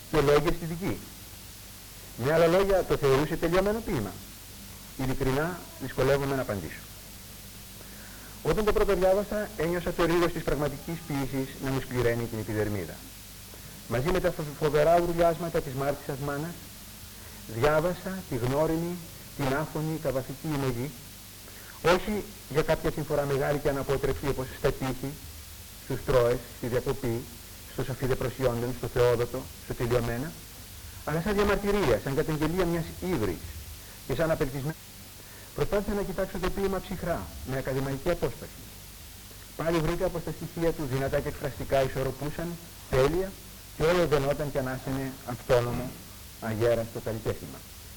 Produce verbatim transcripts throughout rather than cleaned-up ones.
και λόγια στη δική. Με άλλα λόγια, το θεωρούσε τελειωμένο ποίημα. Ειλικρινά δυσκολεύομαι να απαντήσω. Όταν το πρώτο διάβασα, ένιωσα το ρίγος της πραγματικής ποίησης να μου σκληραίνει την επιδερμίδα. Μαζί με τα φοβερά ουρλιάσματα της μάρτισσας μάνας, διάβασα τη γνώριμη, την άφωνη, καβαθική ημωγή, όχι για κάποια συμφορά μεγάλη και αναπότρεπτη όπως στα τείχη, στους Τρώες, στη διακοπή, στους αφιδεπροσιόντων, στο Θεόδοτο, στο τελειωμένα, αλλά σαν διαμαρτυρία, σαν καταγγελία μιας ύβρης και σαν απελπισμένη. Προσπάθησα να κοιτάξω το ποίημα ψυχρά, με ακαδημαϊκή απόσταση. Πάλι βρήκα πως τα στοιχεία του δυνατά και εκφραστικά ισορροπούσαν, τέλεια, και όλο δενόταν και ανάσαινε αυτόνομο, αγέραστο καλλιτέχνημα.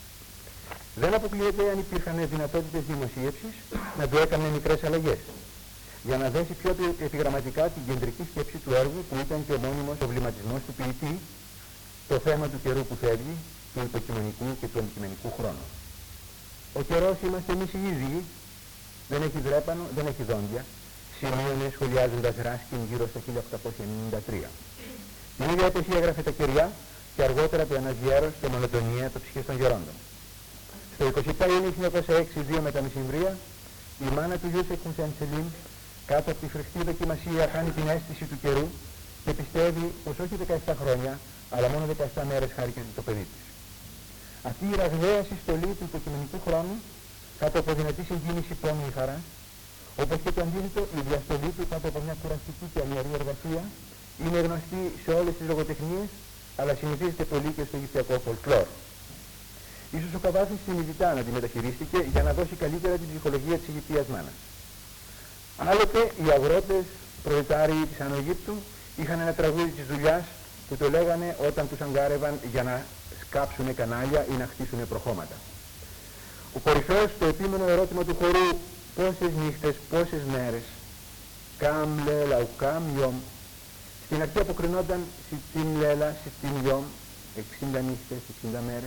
Δεν αποκλείεται αν υπήρχαν δυνατότητες δημοσίευσης να του έκανε μικρές αλλαγές, για να δέσει πιο επιγραμματικά την κεντρική σκέψη του έργου που ήταν και ο μόνιμος προβληματισμός του ποιητή, το θέμα του καιρού που φεύγει, του υποκειμενικού και του αντικειμενικού χρόνου. Ο καιρός είμαστε εμείς οι ίδιοι, δεν έχει δρέπανο, δεν έχει δόντια, σημείωνε σχολιάζοντας Ράσκιν γύρω στο χίλια οκτακόσια ενενήντα τρία. Την ίδια έπεση έγραφε τα κεριά και αργότερα το ένας γέρος και μονοτονία το ψυχές των γερόντων. Στο είκοσι επτά Ιουνίου χίλια εννιακόσια έξι, δύο μετά μεσημβρία, η μάνα του Ιούσεφ Χουσέν Σελίμ, κάτω από τη φρικτή δοκιμασία, χάνει την αίσθηση του καιρού και πιστεύει πως όχι δεκαεπτά χρόνια, αλλά μόνο δεκαεπτά μέρες χάρηκε το παιδί της. Αυτή η ραγδαία συστολή του υποκειμενικού χρόνου, κάτω από δυνατή συγκίνηση πόνου ή χαρά, όπως και το αντίθετο, η διαστολή του κάτω από μια κουραστική και αμυαρή εργασία, είναι γνωστή σε όλες τις λογοτεχνίες, αλλά συνηθίζεται πολύ και στο αιγυπτιακό folklore. Ίσως ο Καβάφης συνειδητά να τη μεταχειρίστηκε για να δώσει καλύτερα την ψυχολογία της Αιγυπτίας μάνας. Άλλοτε οι αγρότες προλετάριοι της Ανωγύπτου είχαν ένα τραγούδι της δουλειάς που το λέγανε όταν τους αγκάρευαν για να σκάψουνε κανάλια ή να χτίσουνε προχώματα. Ο κορυφαίος στο επίμενο ερώτημα του χορού «Πόσες νύχτες, πόσες μέρες, καμ λέλα ου καμ ιόμ», στην αρχή αποκρινόταν «Σιτίν λέλα, σιτίν ιόμ», εξήντα νύχτες, εξήντα μέρες.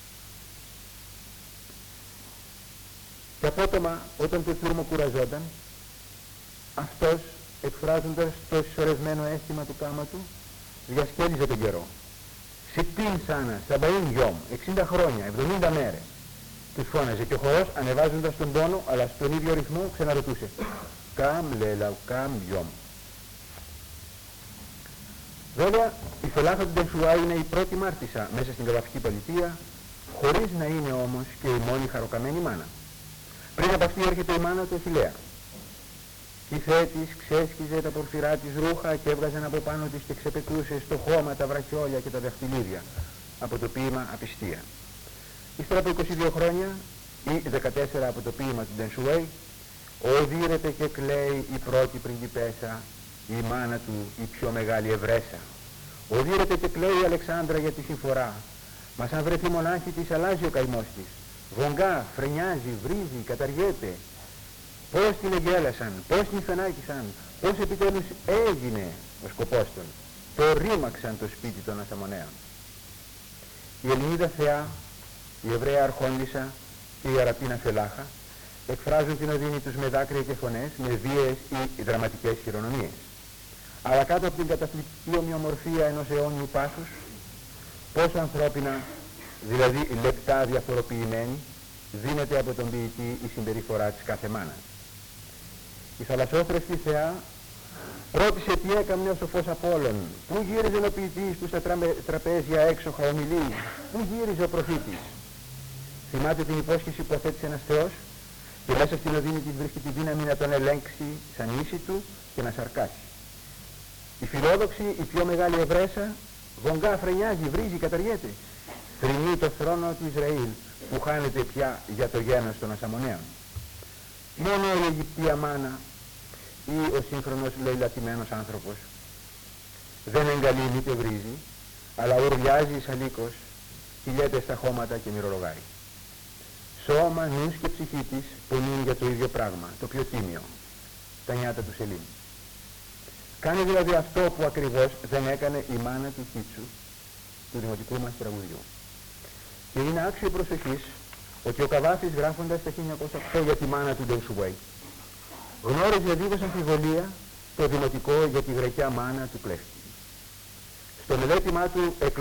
Και απότομα, όταν το τούρμο κουραζόταν, αυτός, εκφράζοντας το συσσωρευμένο αίσθημα του κάμα του, διασκέλιζε τον καιρό. «Σιτίν σάνα, σαμπαΐν γιόμ», εξήντα χρόνια, εβδομήντα μέρες. Τους φώναζε και ο χορός, ανεβάζοντας τον τόνο, αλλά στον ίδιο ρυθμό ξαναρωτούσε «Καμ λέλα, καμ γιόμ». Βέβαια, η Φελάχα του Ντενσουά είναι η πρώτη μάρτισσα μέσα στην καβαφική πολιτεία, χωρίς να είναι όμως και η μόνη χαροκαμένη μάνα. Πριν από αυτή έρχεται η μάνα του Αχιλλέα. Η θέα της ξέσκιζε τα πορφυρά της ρούχα και έβγαζε από πάνω της και ξεπετούσε στο χώμα τα βραχιόλια και τα δαχτυλίδια από το ποίημα Απιστία. Ύστερα από είκοσι δύο χρόνια ή δεκατέσσερα από το ποίημα του Ντενσουέι, οδύρεται και κλαίει η πρώτη πριγκιπέσα, η μάνα του η πιο μεγάλη Ευρέσα. Οδύρεται και κλαίει η Αλεξάνδρα για τη συμφορά, μα αν βρεθεί μονάχη της αλλάζει ο καημός της. Βογγά, φρενιάζει, βρίζει, καταργέται. Πώς την εγκέλασαν, πώς την φαινάκησαν, πώς επιτέλους έγινε ο σκοπός των. Το ρήμαξαν το σπίτι των Ασαμονέων. Η Ελληνίδα θεά, η Εβραία Αρχόντισσα και η Αραπίνα Φελάχα εκφράζουν την οδύνη τους με δάκρυα και φωνές, με βίαιες ή δραματικές χειρονομίες. Αλλά κάτω από την καταπληκτική ομοιομορφία ενός αιώνιου πάθους, πόσο ανθρώπινα, δηλαδή λεπτά διαφοροποιημένη, δίνεται από τον ποιητή η συμπεριφορά της κάθε μάνας. Η θαλασσόθρευτη θεά ρώτησε τι έκαμνε ο σοφός Απόλλων, πού γύριζε ο ποιητής που στα τραπέζια έξοχα ομιλεί, πού γύριζε ο προφήτης. Θυμάται την υπόσχεση που αθέτησε ένας θεός και μέσα στην οδύνη της βρίσκει τη δύναμη να τον ελέγξει σαν ίση του και να σαρκάσει. Η φιλόδοξη, η πιο μεγάλη Ευρέσα, γονγκά, φρενιάζει, βρίζει, καταργέται. Θρηνεί το θρόνο του Ισραήλ που χάνεται πια για το γένος των Ασαμονέων. Μόνο η Αιγυπτία μάνα ή ο σύγχρονος λαιλατημένος άνθρωπος δεν εγκαλεί μήτε βρίζει, αλλά ουρλιάζει σαν λύκος, κυλιέται στα χώματα και μυρολογάει. Σώμα, νους και ψυχή της πονούν για το ίδιο πράγμα, το πιο τίμιο, τα νιάτα του Σελίμ. Κάνει δηλαδή αυτό που ακριβώς δεν έκανε η μάνα του Κίτσου, του δημοτικού μας τραγουδιού. Και είναι άξιο προσοχής ότι ο Καβάφης, γράφοντας το χίλια εννιακόσια οκτώ για τη μάνα του Ντενσουέι, γνώριζε δίχως αμφιβολία το δημοτικό για τη γρεκιά μάνα του κλέφτη. Στο μελέτημά του